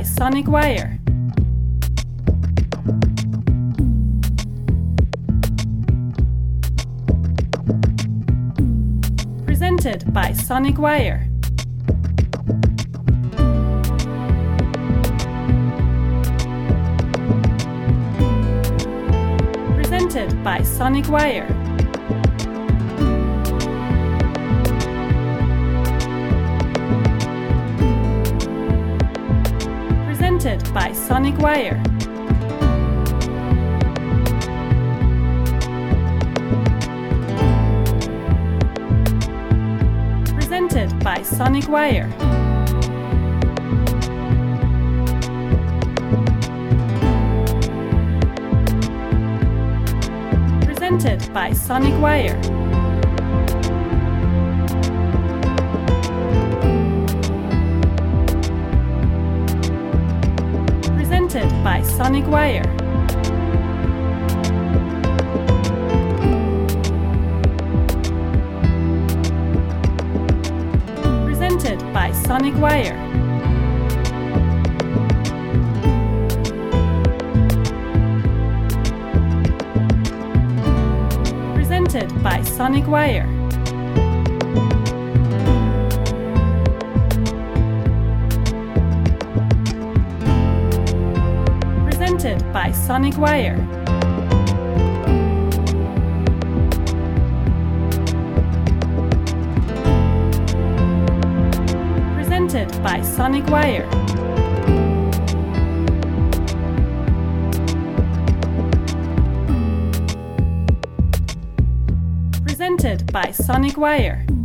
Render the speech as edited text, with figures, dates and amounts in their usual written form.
Sonic Wire. Presented by Sonic Wire. Presented by Sonic Wire. Presented by Sonic Wire. Presented by Sonic Wire. Presented by Sonic Wire. Presented by Sonic Wire. Presented by Sonic Wire. Presented by Sonic Wire. Presented by Sonic Wire. Presented by Sonic Wire. Presented by Sonic Wire.